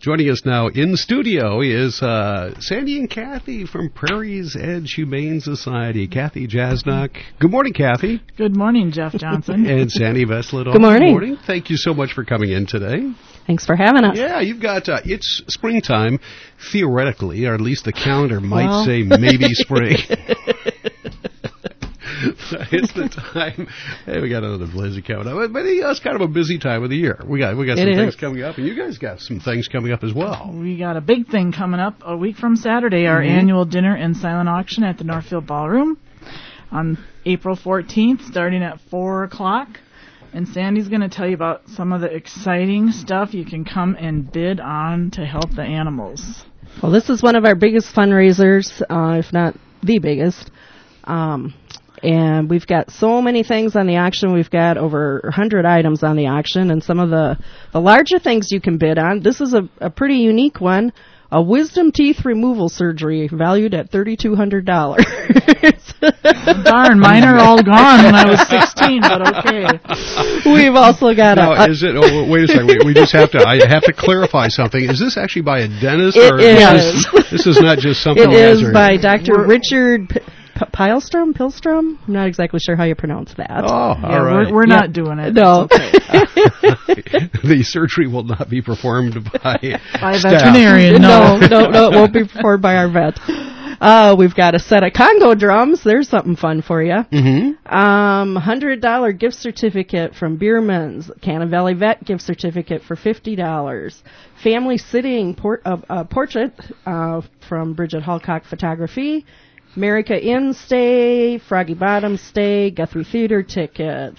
Joining us now in studio is Sandy and Kathy from Prairie's Edge Humane Society. Kathy Jasnock. Good morning, Kathy. Good morning, Jeff Johnson. And Sandy Veslet. Good morning. Good morning. Thank you so much for coming in today. Thanks for having us. Yeah, you've got, it's springtime, theoretically, or at least the calendar might say maybe spring. It's the time. Hey, we got another blizzard coming up, but it's kind of a busy time of the year. We got some things coming up, and you guys got some things coming up as well. We got a big thing coming up a week from Saturday, our annual dinner and silent auction at the Northfield Ballroom on April 14th, starting at 4 o'clock. And Sandy's going to tell you about some of the exciting stuff you can come and bid on to help the animals. Well, this is one of our biggest fundraisers, if not the biggest. And we've got so many things on the auction. We've got over 100 items on the auction, and some of the larger things you can bid on. This is a pretty unique one. A wisdom teeth removal surgery valued at $3,200. Darn, mine are all gone when I was 16, but okay. We've also got is it? Oh, wait a second. We just have to. I have to clarify something. Is this actually by a dentist? It or is. This is not just something. It is by Dr. Richard Pilstrom? I'm not exactly sure how you pronounce that. Oh, all right. We're not doing it. No. Okay. The surgery will not be performed by a staff. veterinarian. No, it won't be performed by our vet. We've got a set of Congo drums. There's something fun for you. Mm-hmm. $100 gift certificate from Bierman's. Cannon Valley Vet gift certificate for $50. Family sitting portrait from Bridget Halcock Photography. America Inn stay, Froggy Bottom stay, Guthrie Theater tickets,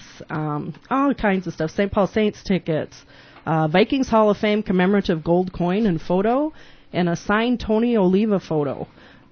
all kinds of stuff. St. Paul Saints tickets, Vikings Hall of Fame commemorative gold coin and photo, and a signed Tony Oliva photo,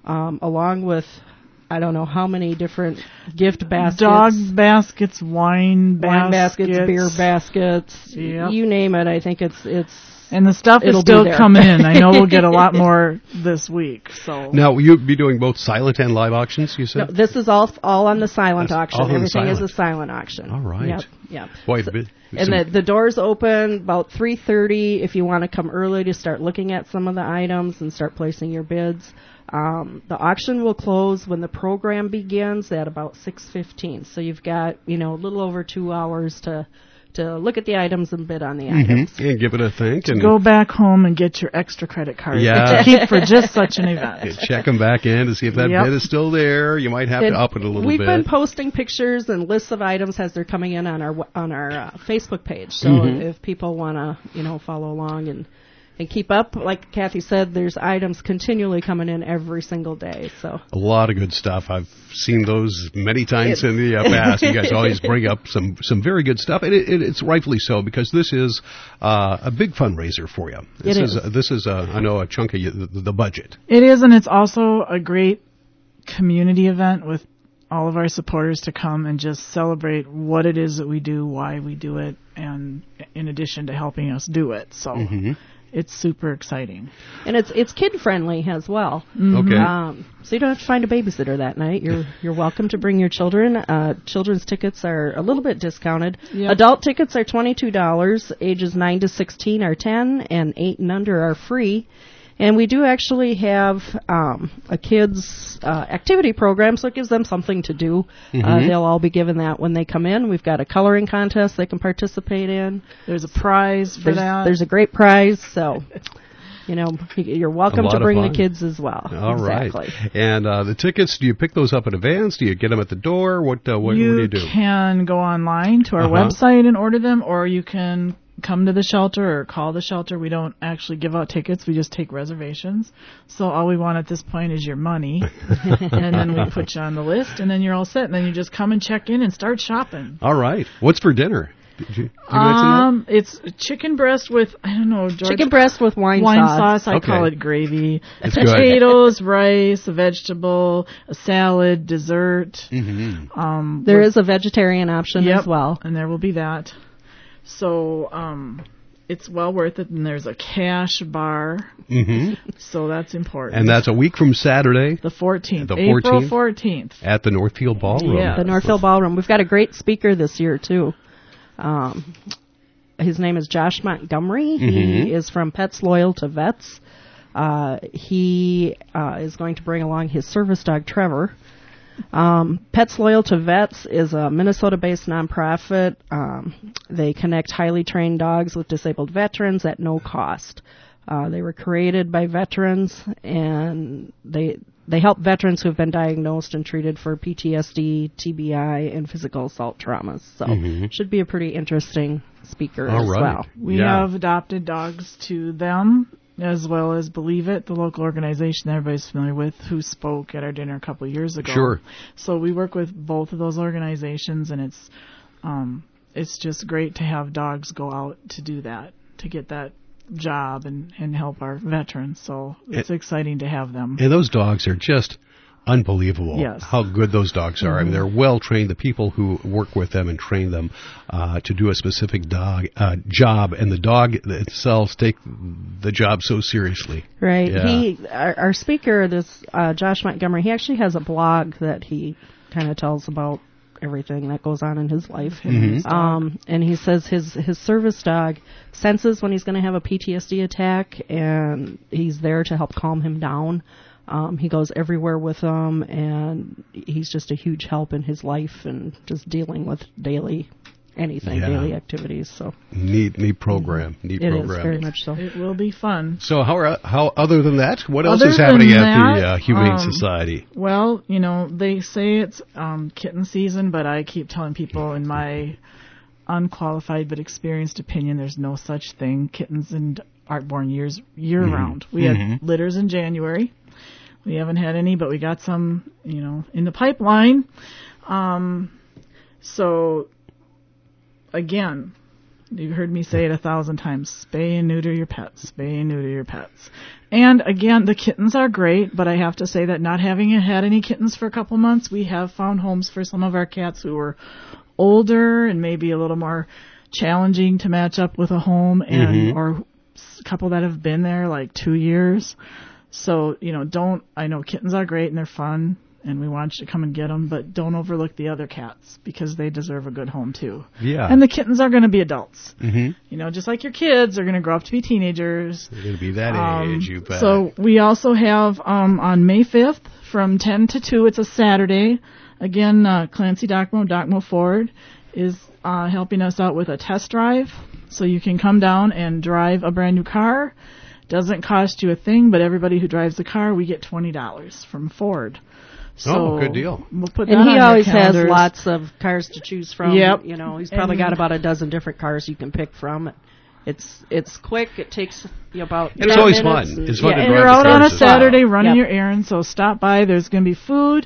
along with I don't know how many different gift baskets. Dog baskets, wine baskets, beer baskets, yep. You name it. I think it's. And the stuff is still coming in. I know we'll get a lot more this week. So now, will you be doing both silent and live auctions, you said? No, this is all on the silent auction. Everything is a silent auction. All right. Yep. Boy, and the doors open about 3:30 if you want to come early to start looking at some of the items and start placing your bids. The auction will close when the program begins at about 6:15. So you've got, a little over 2 hours to look at the items and bid on the items. And give it a think. And go back home and get your extra credit card to keep for just such an event. And check them back in to see if that bid is still there. You might have to up it a little bit. We've been posting pictures and lists of items as they're coming in on our Facebook page. So if people want to, follow along and keep up, like Kathy said, there's items continually coming in every single day. So a lot of good stuff. I've seen those many times in the past. You guys always bring up some very good stuff, and it's rightfully so because this is a big fundraiser for you. This is I know a chunk of the budget. It is, and it's also a great community event with all of our supporters to come and just celebrate what it is that we do, why we do it, and in addition to helping us do it. So. It's super exciting. And it's kid-friendly as well. Okay. So you don't have to find a babysitter that night. You're welcome to bring your children. Children's tickets are a little bit discounted. Yep. Adult tickets are $22. Ages 9 to 16 are $10, and 8 and under are free. And we do actually have a kids' activity program, so it gives them something to do. They'll all be given that when they come in. We've got a coloring contest they can participate in. There's a prize for that. There's a great prize, so... you're welcome to bring the kids as well. All right. And the tickets, do you pick those up in advance? Do you get them at the door? What do you do? You can go online to our website and order them, or you can come to the shelter or call the shelter. We don't actually give out tickets. We just take reservations. So all we want at this point is your money. And then we put you on the list, and then you're all set. And then you just come and check in and start shopping. All right. What's for dinner? Did you it's chicken breast with, I don't know, George. Chicken breast with wine sauce. I call it gravy. It's potatoes, rice, a vegetable, a salad, dessert. There is a vegetarian option as well. And there will be that. So it's well worth it. And there's a cash bar. So that's important. And that's a week from Saturday. The 14th. April 14th. At the Northfield Ballroom. Yeah, the Northfield Ballroom. We've got a great speaker this year, too. his name is Josh Montgomery. He is from Pets Loyal to Vets. He is going to bring along his service dog, Trevor. Pets Loyal to Vets is a Minnesota-based nonprofit. They connect highly trained dogs with disabled veterans at no cost. They were created by veterans, and they help veterans who have been diagnosed and treated for PTSD, TBI, and physical assault traumas. So should be a pretty interesting speaker as well. We have adopted dogs to them, as well as Believe It, the local organization that everybody's familiar with, who spoke at our dinner a couple of years ago. Sure. So we work with both of those organizations, and it's just great to have dogs go out to do that, to get that job and help our veterans. So it's exciting to have them. And those dogs are just unbelievable. Yes. How good those dogs are. I mean, they're well trained. The people who work with them and train them to do a specific job, and the dog themselves take the job so seriously. Right. Yeah. Our speaker, this Josh Montgomery, he actually has a blog that he kind of tells about everything that goes on in his life. And he says his service dog senses when he's going to have a PTSD attack, and he's there to help calm him down. He goes everywhere with him, and he's just a huge help in his life and just dealing with daily activities. So neat program. It is very much so. It will be fun. So how other than that, what else is happening at the Humane Society? Well, they say it's kitten season, but I keep telling people, in my unqualified but experienced opinion, there's no such thing. Kittens and aren't born year round. We had litters in January. We haven't had any, but we got some, in the pipeline. So again, you've heard me say it 1,000 times, spay and neuter your pets, spay and neuter your pets. And again, the kittens are great, but I have to say that not having had any kittens for a couple months, we have found homes for some of our cats who were older and maybe a little more challenging to match up with a home, and or a couple that have been there like 2 years. So, I know kittens are great and they're fun, and we want you to come and get them, but don't overlook the other cats, because they deserve a good home too. Yeah. And the kittens are going to be adults. Just like your kids are going to grow up to be teenagers. They're going to be that age, you bet. So we also have on May 5th from 10 to 2, it's a Saturday. Again, Clancy Docmo Ford is helping us out with a test drive. So you can come down and drive a brand new car. Doesn't cost you a thing, but everybody who drives the car, we get $20 from Ford. So good deal. We'll put that and he on always your has calendars. lots of cars to choose from. Yep. He's probably got about a dozen different cars you can pick from. It's quick. It takes about 10 and it's always minutes. fun. It's fun to and drive you're the out on a cars as well. Saturday running your errands, so stop by. There's going to be food.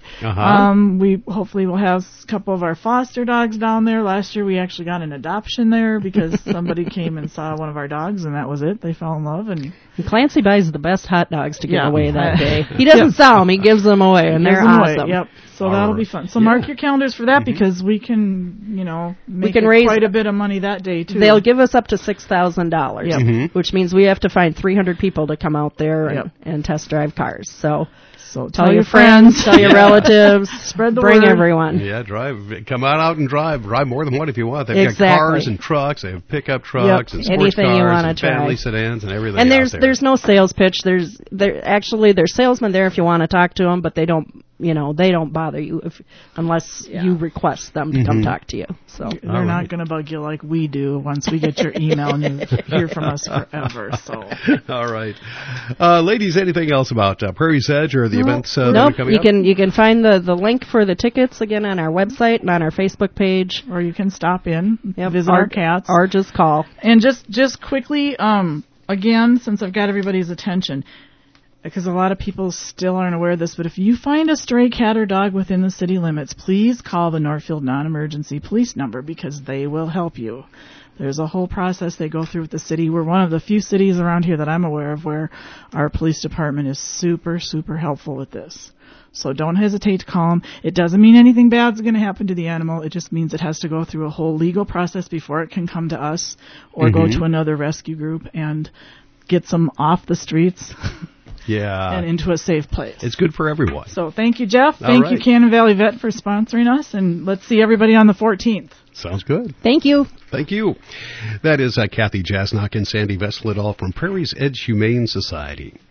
We hopefully will have a couple of our foster dogs down there. Last year we actually got an adoption there because somebody came and saw one of our dogs, and that was it. They fell in love. And Clancy buys the best hot dogs to give away that day. He doesn't sell them; he gives them away, and they're awesome. Yep. So that'll be fun. So mark your calendars for that, because we can, make raise quite a bit of money that day too. They'll give us up to $6,000, which means we have to find 300 people to come out there and test drive cars. So tell your friends, tell your relatives, spread the bring word. Everyone. Yeah, come out and drive more than one if you want. They've got cars and trucks, they have pickup trucks and sports anything cars you and family sedans and everything. And out there. there's no sales pitch. There's salesmen there if you want to talk to them, but they don't bother you unless you request them to come talk to you. So they're not going to bug you like we do once we get your email and you hear from us forever. So all right, ladies, anything else about Prairie's Edge or the events that are coming up? You can find the link for the tickets again on our website and on our Facebook page, or you can stop in, visit our cats, or just call. And just quickly, again, since I've got everybody's attention, because a lot of people still aren't aware of this, but if you find a stray cat or dog within the city limits, please call the Northfield Non-Emergency Police number, because they will help you. There's a whole process they go through with the city. We're one of the few cities around here that I'm aware of where our police department is super, super helpful with this. So don't hesitate to call them. It doesn't mean anything bad's going to happen to the animal. It just means it has to go through a whole legal process before it can come to us or go to another rescue group and get them off the streets. and into a safe place. It's good for everyone. So thank you, Jeff. Thank you, Cannon Valley Vet, for sponsoring us, and let's see everybody on the 14th. Sounds good. Thank you. Thank you. That is Kathy Jasnock and Sandy Vesledal from Prairie's Edge Humane Society.